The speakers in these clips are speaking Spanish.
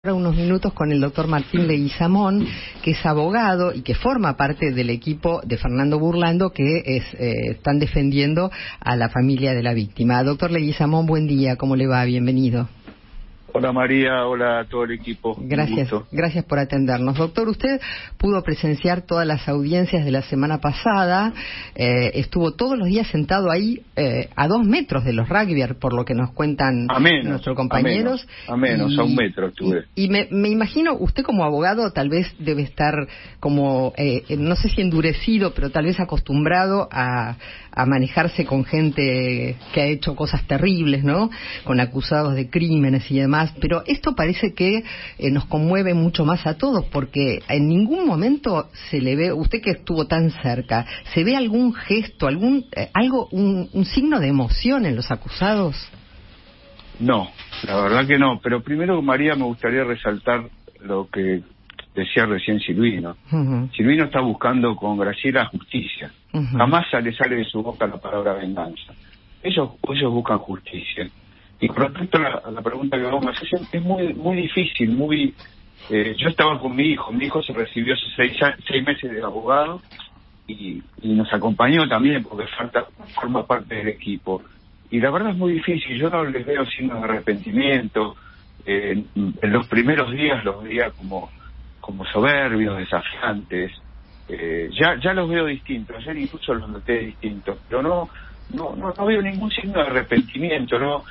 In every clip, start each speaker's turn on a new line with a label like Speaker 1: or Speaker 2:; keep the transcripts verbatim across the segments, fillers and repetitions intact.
Speaker 1: Unos minutos con el doctor Martín Leguizamón, que es abogado y que forma parte del equipo de Fernando Burlando, que es, eh, están defendiendo a la familia de la víctima. Doctor Leguizamón, buen día, ¿cómo le va? Bienvenido.
Speaker 2: Hola María, hola a todo el equipo.
Speaker 1: Gracias, gracias por atendernos. Doctor, usted pudo presenciar todas las audiencias de la semana pasada, eh, estuvo todos los días sentado ahí eh, a dos metros de los rugbyers, por lo que nos cuentan
Speaker 2: a menos,
Speaker 1: nuestros compañeros.
Speaker 2: A menos, a, menos,
Speaker 1: y,
Speaker 2: a un metro estuve.
Speaker 1: Y, y me, me imagino, usted como abogado tal vez debe estar como, eh, no sé si endurecido, pero tal vez acostumbrado a, a manejarse con gente que ha hecho cosas terribles, ¿no? Con acusados de crímenes y demás. Pero esto parece que eh, nos conmueve mucho más a todos, porque en ningún momento se le ve, usted que estuvo tan cerca, ¿se ve algún gesto, algún eh, algo, un, un signo de emoción en los acusados?
Speaker 2: No, la verdad que no. Pero primero, María, me gustaría resaltar lo que decía recién Silvino. Uh-huh. Silvino está buscando con Graciela justicia. Uh-huh. Jamás sale, sale de su boca la palabra venganza. Ellos, ellos buscan justicia. Y con respecto a la, a la pregunta que vamos a hacer, es muy muy difícil, muy... Eh, yo estaba con mi hijo, mi hijo se recibió hace seis, seis meses de abogado y, y nos acompañó también porque falta, forma parte del equipo. Y la verdad es muy difícil, yo no les veo signos de arrepentimiento. Eh, en los primeros días los veía como, como soberbios, desafiantes. Eh, ya ya los veo distintos, ayer incluso los noté distintos, pero no, no, no, no veo ningún signo de arrepentimiento, no.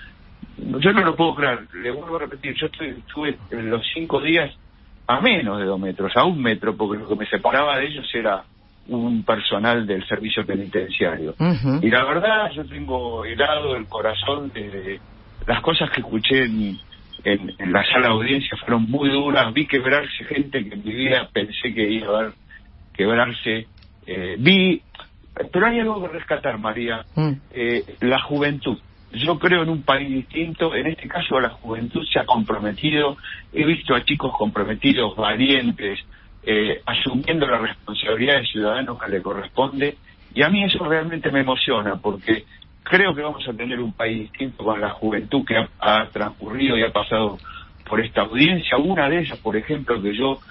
Speaker 2: Yo no lo puedo creer, le vuelvo a repetir, yo estoy, estuve en los cinco días a menos de dos metros, a un metro, porque lo que me separaba de ellos era un personal del servicio penitenciario. Uh-huh. Y la verdad, yo tengo helado el corazón de las cosas que escuché en, en, en la sala de audiencia, fueron muy duras, vi quebrarse gente que en mi vida pensé que iba a ver quebrarse, eh, vi, pero hay algo que rescatar, María, uh-huh. eh, la juventud. Yo creo en un país distinto, en este caso la juventud se ha comprometido, he visto a chicos comprometidos, valientes, eh, asumiendo la responsabilidad de ciudadanos que le corresponde, y a mí eso realmente me emociona, porque creo que vamos a tener un país distinto con la juventud que ha, ha transcurrido y ha pasado por esta audiencia. Una de ellas, por ejemplo, que yo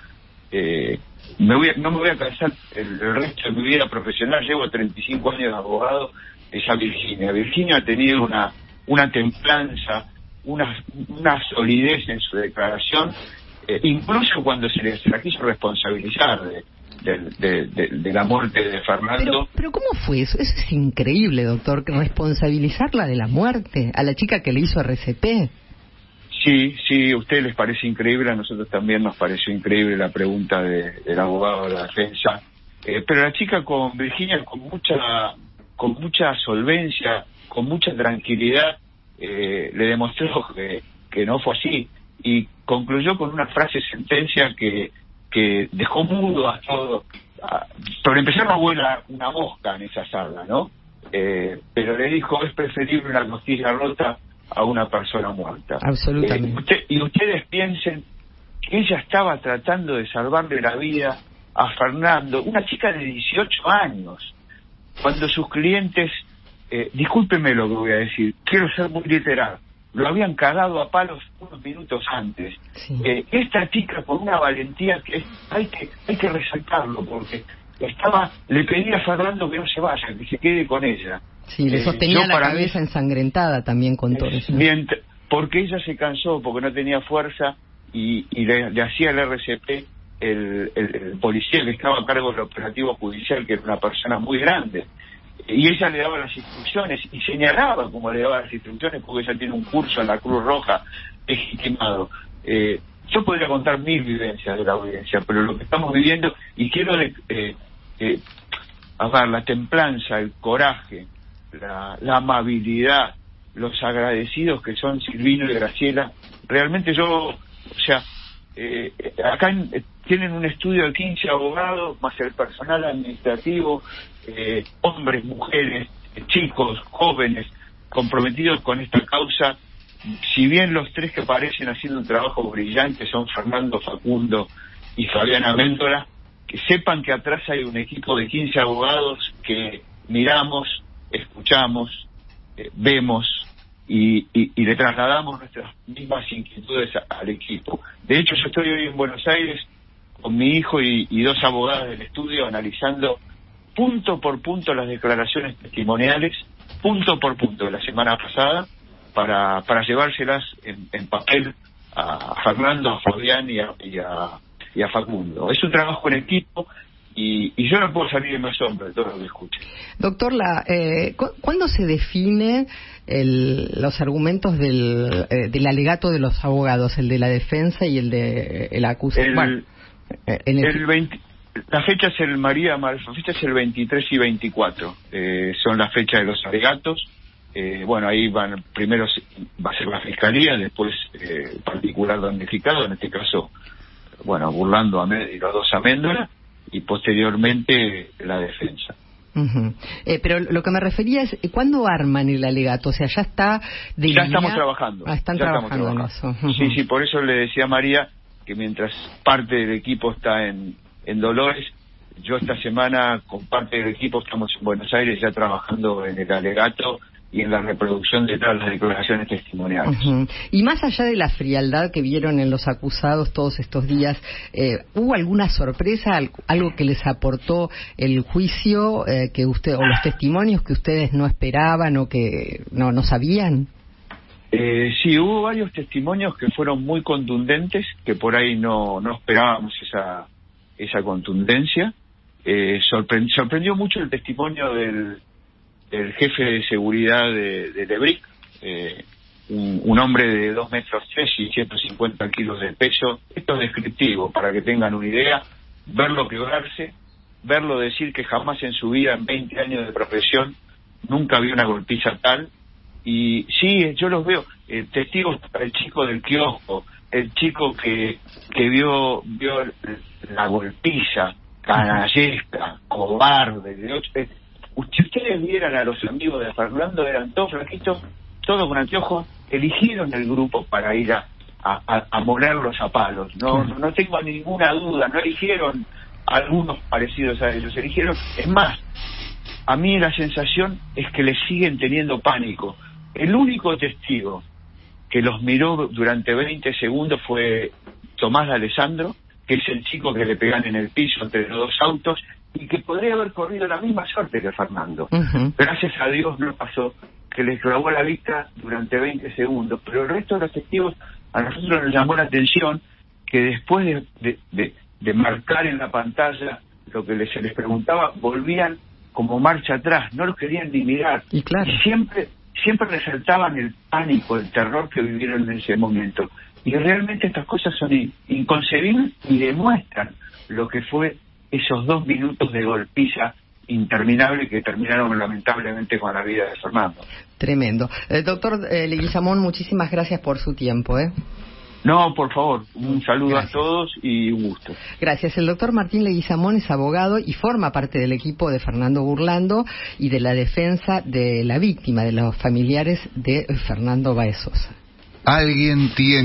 Speaker 2: eh, me voy a, no me voy a cansar el, el resto de mi vida profesional, llevo treinta y cinco años de abogado, es a Virginia. Virginia ha tenido una una templanza, una, una solidez en su declaración, eh, incluso cuando se, le, se la quiso responsabilizar de, de, de, de, de la muerte de Fernando.
Speaker 1: Pero, pero ¿cómo fue eso? Eso es increíble, doctor, responsabilizarla de la muerte a la chica que le hizo R C P.
Speaker 2: Sí, sí, a ustedes les parece increíble, a nosotros también nos pareció increíble la pregunta de, del abogado de la defensa, eh, pero la chica con Virginia con mucha con mucha solvencia, con mucha tranquilidad, eh, le demostró que, que no fue así, y concluyó con una frase sentencia que, que dejó mudo a todo. A, por empezar, no vuela una mosca en esa sala, ¿no? Eh, pero le dijo, es preferible una costilla rota a una persona muerta.
Speaker 1: Absolutamente.
Speaker 2: Eh, usted, y ustedes piensen que ella estaba tratando de salvarle la vida a Fernando, una chica de dieciocho años, cuando sus clientes, eh, discúlpeme lo que voy a decir, quiero ser muy literal, lo habían cagado a palos unos minutos antes. Sí. Eh, esta chica con una valentía que hay que hay que resaltarlo, porque estaba le pedía a Fernando que no se vaya, que se quede con ella.
Speaker 1: Sí, le eh, sostenía la cabeza mí, ensangrentada también con todo eso.
Speaker 2: Mientras, porque ella se cansó, porque no tenía fuerza, y, y le, le hacía el R C P el, el, el policía que estaba a cargo del operativo judicial, que era una persona muy grande, y ella le daba las instrucciones y señalaba cómo le daba las instrucciones, porque ella tiene un curso en la Cruz Roja legitimado. Eh, yo podría contar mil vivencias de la audiencia, pero lo que estamos viviendo, y quiero de, eh, eh, hablar, la templanza, el coraje, la, la amabilidad, los agradecidos que son Silvino y Graciela, realmente yo, o sea, eh, acá en, eh, tienen un estudio de quince abogados, más el personal administrativo, eh, hombres, mujeres, eh, chicos, jóvenes, comprometidos con esta causa. Si bien los tres que parecen haciendo un trabajo brillante son Fernando, Facundo y Fabiana Méndola, que sepan que atrás hay un equipo de quince abogados que miramos, escuchamos, eh, vemos y, y, y le trasladamos nuestras mismas inquietudes a, al equipo. De hecho, yo estoy hoy en Buenos Aires con mi hijo y, y dos abogadas del estudio analizando punto por punto las declaraciones testimoniales, punto por punto de la semana pasada, para, para llevárselas en, en papel a Fernando, a Fabián y a, y, a, y a Facundo. Es un trabajo en equipo y, y yo no puedo salir de mi asombro de todo lo que escucho.
Speaker 1: Doctor, la, eh, ¿cu ¿cuándo se define el, los argumentos del, eh, del alegato de los abogados, el de la defensa y el de el acusado?
Speaker 2: El,
Speaker 1: bueno, el,
Speaker 2: el veinte, la fecha es el María, la fecha es el veintitrés y veinticuatro, eh, son las fechas de los alegatos. Eh, bueno, ahí van, primero va a ser la fiscalía, después eh, el particular damnificado, en este caso, bueno, Burlando y los dos Améndola, y posteriormente la defensa.
Speaker 1: Uh-huh. eh, pero lo que me refería es, ¿cuándo arman el alegato? O sea, ya está de
Speaker 2: Ya estamos trabajando.
Speaker 1: Ah, están
Speaker 2: ya
Speaker 1: trabajando,
Speaker 2: trabajando
Speaker 1: en eso. Uh-huh.
Speaker 2: Sí, sí, por eso le decía a María que mientras parte del equipo está en, en Dolores, yo esta semana con parte del equipo estamos en Buenos Aires ya trabajando en el alegato y en la reproducción de todas las declaraciones testimoniales.
Speaker 1: Uh-huh. Y más allá de la frialdad que vieron en los acusados todos estos días, eh, ¿hubo alguna sorpresa, algo que les aportó el juicio eh, que usted o los testimonios que ustedes no esperaban o que no, no sabían?
Speaker 2: Eh, sí, hubo varios testimonios que fueron muy contundentes, que por ahí no, no esperábamos esa, esa contundencia. Eh, sorprend, sorprendió mucho el testimonio del el jefe de seguridad de, de Lebric, eh, un, un hombre de dos metros tres y ciento cincuenta kilos de peso. Esto es descriptivo, para que tengan una idea, verlo quebrarse, verlo decir que jamás en su vida, en veinte años de profesión, nunca vio una golpiza tal. Y sí, yo los veo, eh, testigos, el chico del kiosco, el chico que, que vio, vio la golpiza, canallesca, cobarde, de ocho, eh, si ustedes vieran a los amigos de Fernando, eran todos flaquitos, todos con anteojos, eligieron el grupo para ir a, a, a molerlos a palos. No, no, no tengo ninguna duda, no eligieron algunos parecidos a ellos, eligieron, es más, a mí la sensación es que les siguen teniendo pánico. El único testigo que los miró durante veinte segundos fue Tomás de Alessandro, que es el chico que le pegan en el piso entre los dos autos, y que podría haber corrido la misma suerte que Fernando. Uh-huh. Gracias a Dios no pasó, que les clavó la vista durante veinte segundos, pero el resto de los testigos, a nosotros nos llamó la atención que después de, de, de, de marcar en la pantalla lo que les, se les preguntaba, volvían como marcha atrás, no los querían ni mirar.
Speaker 1: Y, claro.
Speaker 2: y siempre, siempre resaltaban el pánico, el terror que vivieron en ese momento. Y realmente estas cosas son inconcebibles y demuestran lo que fue esos dos minutos de golpiza interminable que terminaron lamentablemente con la vida de Fernando.
Speaker 1: Tremendo. Eh, doctor eh, Leguizamón, muchísimas gracias por su tiempo. ¿eh?
Speaker 2: No, por favor, un saludo gracias. A todos y un gusto.
Speaker 1: Gracias. El doctor Martín Leguizamón es abogado y forma parte del equipo de Fernando Burlando y de la defensa de la víctima, de los familiares de Fernando Baez Sosa.
Speaker 3: Alguien tiene